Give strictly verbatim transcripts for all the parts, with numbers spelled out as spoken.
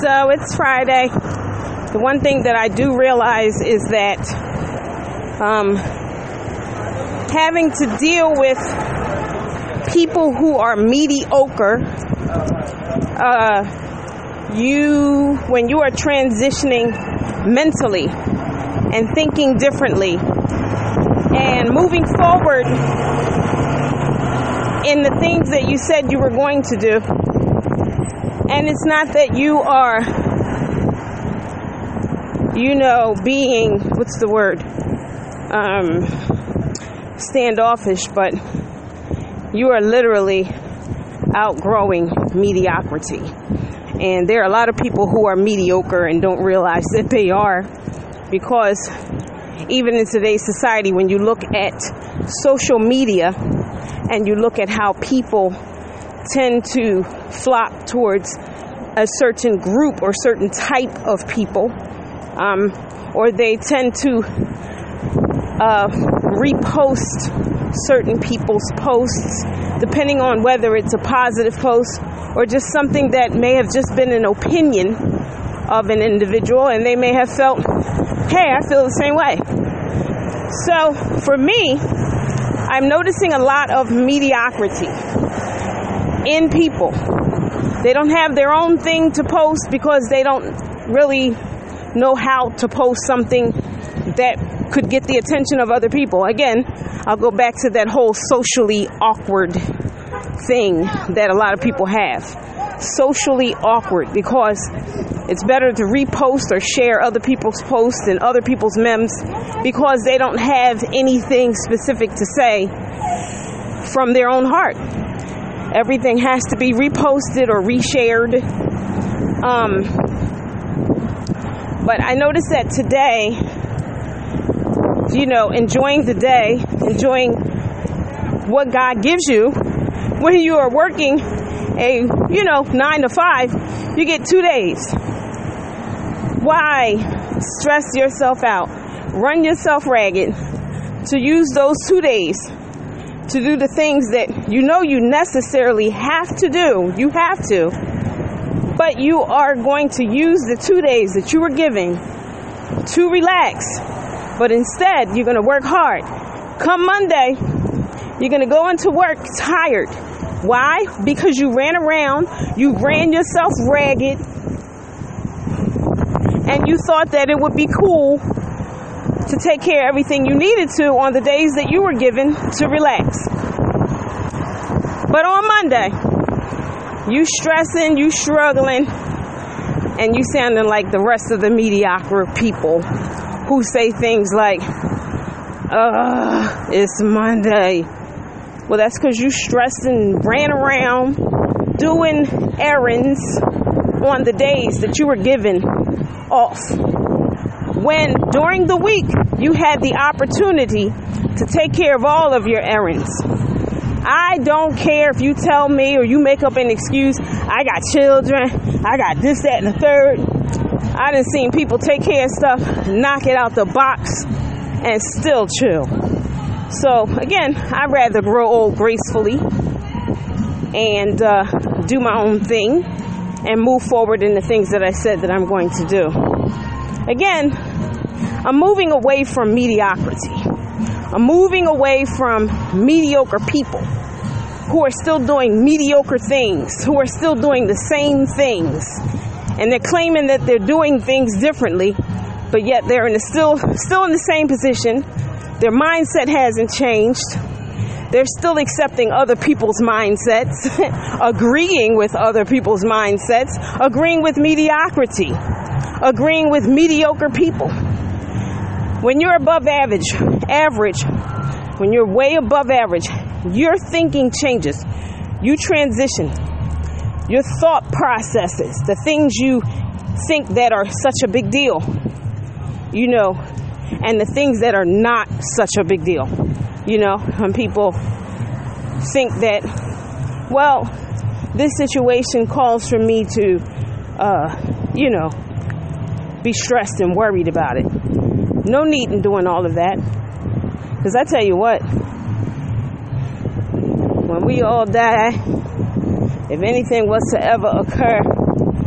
So it's Friday. The one thing that I do realize is that um, having to deal with people who are mediocre, uh, you, when you are transitioning mentally and thinking differently and moving forward in the things that you said you were going to do, and it's not that you are, you know, being, what's the word, um, standoffish, but you are literally outgrowing mediocrity. And there are a lot of people who are mediocre and don't realize that they are, because even in today's society, when you look at social media and you look at how people tend to flock towards a certain group or certain type of people, um, or they tend to uh, repost certain people's posts, depending on whether it's a positive post or just something that may have just been an opinion of an individual, and they may have felt, hey, I feel the same way. So for me, I'm noticing a lot of mediocrity in people. They don't have their own thing to post because they don't really know how to post something that could get the attention of other people. Again, I'll go back to that whole socially awkward thing that a lot of people have. Socially awkward, because it's better to repost or share other people's posts and other people's memes because they don't have anything specific to say from their own heart. Everything has to be reposted or reshared. Um, but I noticed that today, you know, enjoying the day, enjoying what God gives you, when you are working a, you know, nine to five, you get two days. Why stress yourself out, run yourself ragged to use those two days to do the things that you know you necessarily have to do? You have to. But you are going to use the two days that you were given to relax. But instead, you're going to work hard. Come Monday, you're going to go into work tired. Why? Because you ran around, you ran yourself ragged, and you thought that it would be cool to take care of everything you needed to on the days that you were given to relax. But on Monday, you stressing, you struggling, and you sounding like the rest of the mediocre people who say things like, ugh, it's Monday. Well, that's because you stressed and ran around doing errands on the days that you were given off, when during the week you had the opportunity to take care of all of your errands. I don't care if you tell me or you make up an excuse, I got children, I got this, that, and the third. I done seen people take care of stuff, knock it out the box, and still chill. So, again, I'd rather grow old gracefully and uh, do my own thing and move forward in the things that I said that I'm going to do. Again, I'm moving away from mediocrity. I'm moving away from mediocre people who are still doing mediocre things, who are still doing the same things. And they're claiming that they're doing things differently, but yet they're in the still, still in the same position. Their mindset hasn't changed. They're still accepting other people's mindsets, agreeing with other people's mindsets, agreeing with mediocrity, agreeing with mediocre people. When you're above average, average, when you're way above average, your thinking changes. You transition. Your thought processes, the things you think that are such a big deal, you know, and the things that are not such a big deal. You know, when people think that, well, this situation calls for me to, uh, you know, be stressed and worried about it. No need in doing all of that. Because I tell you what, when we all die, if anything was to ever occur,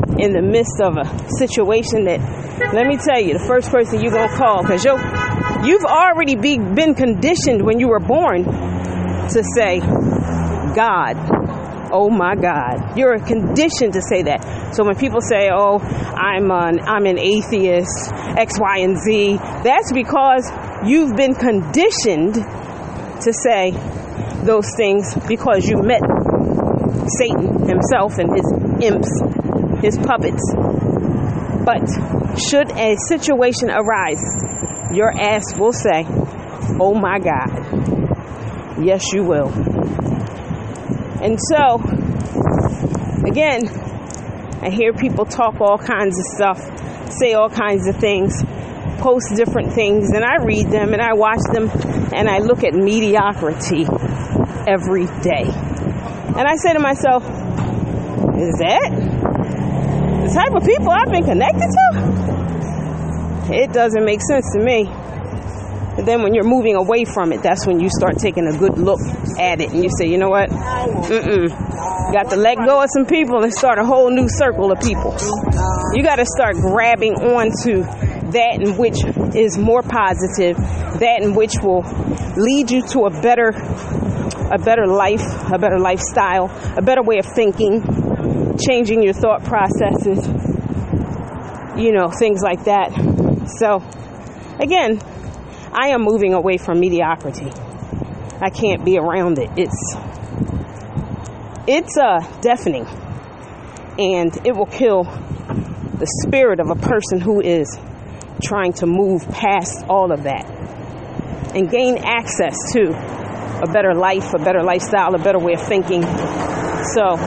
in the midst of a situation that, let me tell you, the first person you're going to call, because you've already be, been conditioned when you were born to say, God, oh my God. You're conditioned to say that. So when people say, oh, I'm an, I'm an atheist, X, Y, and Z, that's because you've been conditioned to say those things because you met Satan himself and his imps, his puppets. But should a situation arise, your ass will say, oh my God. Yes, you will. And so, again, I hear people talk all kinds of stuff, say all kinds of things, post different things, and I read them and I watch them and I look at mediocrity every day. And I say to myself, is that the type of people I've been connected to? It doesn't make sense to me. But then when you're moving away from it, that's when you start taking a good look at it and you say, you know what? Mm-mm. You got to let go of some people and start a whole new circle of people. You got to start grabbing onto that in which is more positive, that in which will lead you to a better a better life, a better lifestyle, a better way of thinking, changing your thought processes, you know, things like that. So, again, I am moving away from mediocrity. I can't be around it. It's it's uh, deafening, and it will kill the spirit of a person who is trying to move past all of that and gain access to a better life, a better lifestyle, a better way of thinking. So,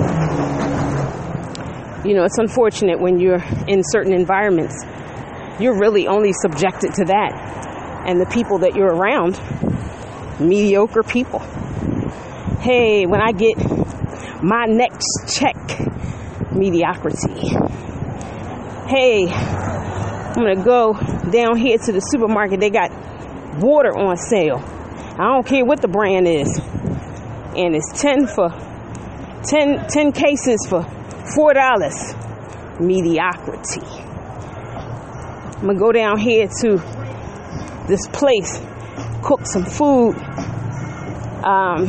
you know, it's unfortunate when you're in certain environments, you're really only subjected to that. And the people that you're around, mediocre people. Hey, when I get my next check, mediocrity. Hey, I'm going to go down here to the supermarket. They got water on sale. I don't care what the brand is. And it's ten for ten, ten cases for four dollars. Mediocrity. I'm going to go down here to this place, cook some food, um,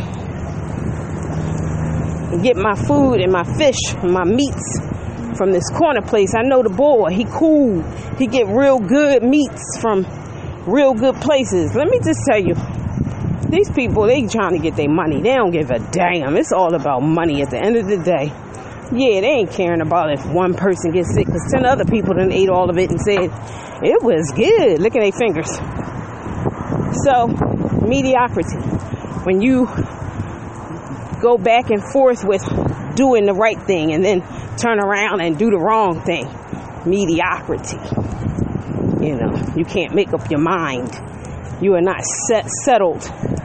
get my food and my fish and my meats from this corner place. I know the boy, he cool. He get real good meats from real good places. Let me just tell you, these people, they trying to get their money. They don't give a damn. It's all about money at the end of the day. Yeah, they ain't caring about if one person gets sick, because ten other people done ate all of it and said, it was good. Look at their fingers. So, mediocrity. When you go back and forth with doing the right thing and then turn around and do the wrong thing. Mediocrity. You know, you can't make up your mind. You are not set, settled.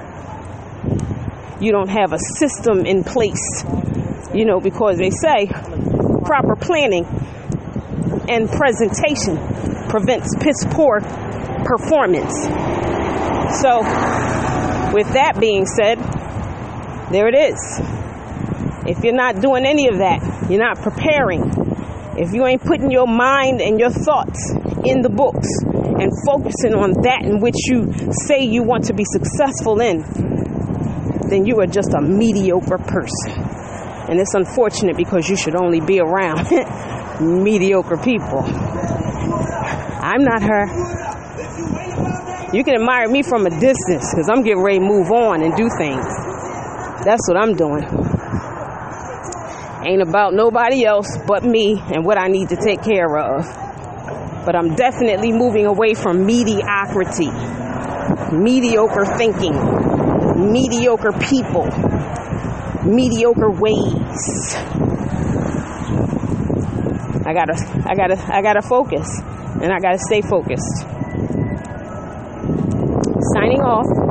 You don't have a system in place. You know, because they say proper planning and presentation prevents piss poor performance. So, with that being said, there it is. If you're not doing any of that, you're not preparing, if you ain't putting your mind and your thoughts in the books and focusing on that in which you say you want to be successful in, then you are just a mediocre person. And it's unfortunate because you should only be around mediocre people. I'm not her. You can admire me from a distance because I'm getting ready to move on and do things. That's what I'm doing. Ain't about nobody else but me and what I need to take care of. But I'm definitely moving away from mediocrity, mediocre thinking, mediocre people, mediocre ways. I gotta, I gotta, I gotta focus, and I gotta stay focused. Signing off.